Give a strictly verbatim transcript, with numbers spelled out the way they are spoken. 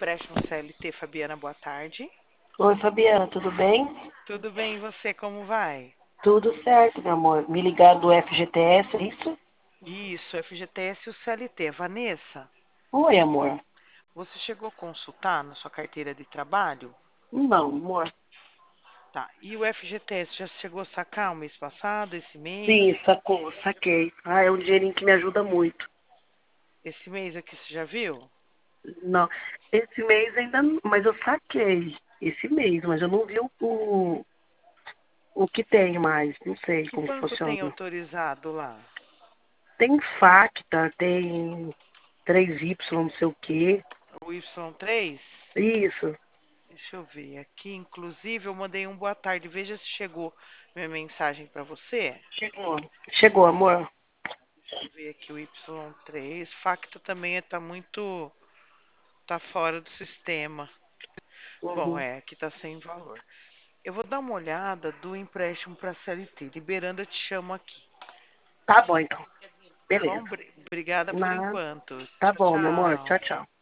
empréstimo C L T, Fabiana, boa tarde. Oi, Fabiana, tudo bem? Tudo bem, e você, como vai? Tudo certo, meu amor. Me ligaram do F G T S, é isso? Isso, F G T S e o C L T. Vanessa, Oi, amor. você chegou a consultar na sua carteira de trabalho? Não, amor. Tá, e o F G T S já chegou a sacar o mês passado, esse mês? Sim, sacou, saquei. Ah, é um dinheirinho que me ajuda muito. Esse mês aqui você já viu? Não, esse mês ainda não, mas eu saquei. Esse mês, mas eu não vi o, o, o que tem mais. Não sei Que como banco funciona. tem autorizado lá? Tem Facta, tem três Y, não sei o quê. O Y três? Isso, Deixa eu ver aqui. Inclusive, eu mandei um boa tarde. Veja se chegou minha mensagem para você. chegou. Chegou, amor. Deixa eu ver aqui o Y três. Facto também está muito. Tá fora do sistema. Bom, Uhum. é, aqui tá sem valor. Eu vou dar uma olhada do empréstimo para C L T. Liberando, eu te chamo aqui. Tá bom, então. Tá bom? Beleza. Bri- Obrigada por Nada. enquanto. Tá Tchau, bom, meu amor. tchau. Tchau, tchau.